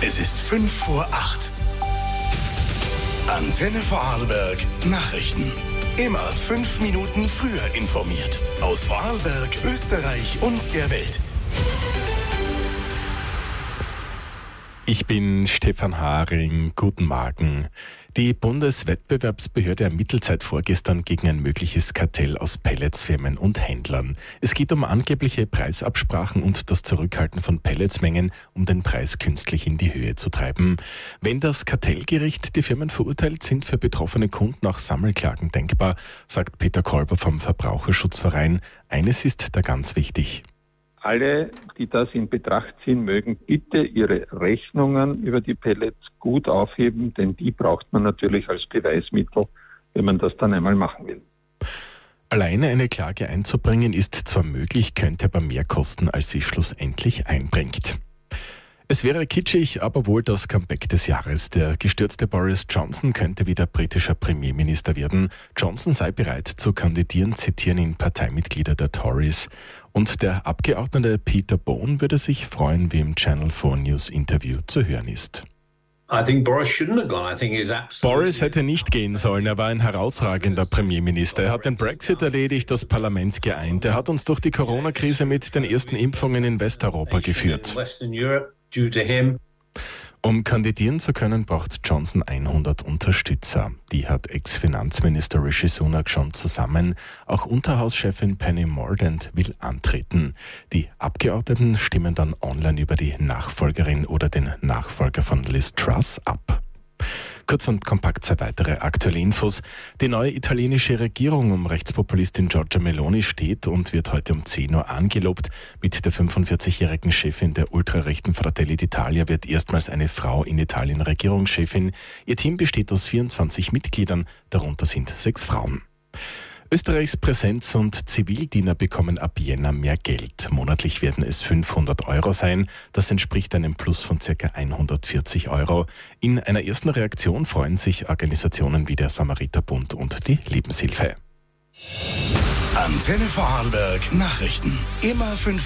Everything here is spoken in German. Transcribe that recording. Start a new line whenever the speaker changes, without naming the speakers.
Es ist 7:55. Antenne Vorarlberg Nachrichten. Immer 5 Minuten früher informiert. Aus Vorarlberg, Österreich und der Welt.
Ich bin Stefan Haring. Guten Morgen. Die Bundeswettbewerbsbehörde ermittelt seit vorgestern gegen ein mögliches Kartell aus Pelletsfirmen und Händlern. Es geht um angebliche Preisabsprachen und das Zurückhalten von Pelletsmengen, um den Preis künstlich in die Höhe zu treiben. Wenn das Kartellgericht die Firmen verurteilt, sind für betroffene Kunden auch Sammelklagen denkbar, sagt Peter Kolber vom Verbraucherschutzverein. Eines ist da ganz wichtig.
Alle, die das in Betracht ziehen mögen, bitte ihre Rechnungen über die Pellets gut aufheben, denn die braucht man natürlich als Beweismittel, wenn man das dann einmal machen will.
Alleine eine Klage einzubringen ist zwar möglich, könnte aber mehr kosten, als sie schlussendlich einbringt. Es wäre kitschig, aber wohl das Comeback des Jahres. Der gestürzte Boris Johnson könnte wieder britischer Premierminister werden. Johnson sei bereit zu kandidieren, zitieren ihn Parteimitglieder der Tories. Und der Abgeordnete Peter Bone würde sich freuen, wie im Channel 4 News Interview zu hören ist. Boris hätte nicht gehen sollen. Er war ein herausragender Premierminister. Er hat den Brexit erledigt, das Parlament geeint. Er hat uns durch die Corona-Krise mit den ersten Impfungen in Westeuropa geführt. Um kandidieren zu können, braucht Johnson 100 Unterstützer. Die hat Ex-Finanzminister Rishi Sunak schon zusammen. Auch Unterhauschefin Penny Mordaunt will antreten. Die Abgeordneten stimmen dann online über die Nachfolgerin oder den Nachfolger von Liz Truss ab. Kurz und kompakt 2 weitere aktuelle Infos. Die neue italienische Regierung um Rechtspopulistin Giorgia Meloni steht und wird heute um 10 Uhr angelobt. Mit der 45-jährigen Chefin der ultrarechten Fratelli d'Italia wird erstmals eine Frau in Italien Regierungschefin. Ihr Team besteht aus 24 Mitgliedern, darunter sind 6 Frauen. Österreichs Präsenz- und Zivildiener bekommen ab Jänner mehr Geld. Monatlich werden es 500 Euro sein. Das entspricht einem Plus von ca. 140 Euro. In einer ersten Reaktion freuen sich Organisationen wie der Samariterbund und die Lebenshilfe.
Antenne Vorarlberg Nachrichten. Immer 5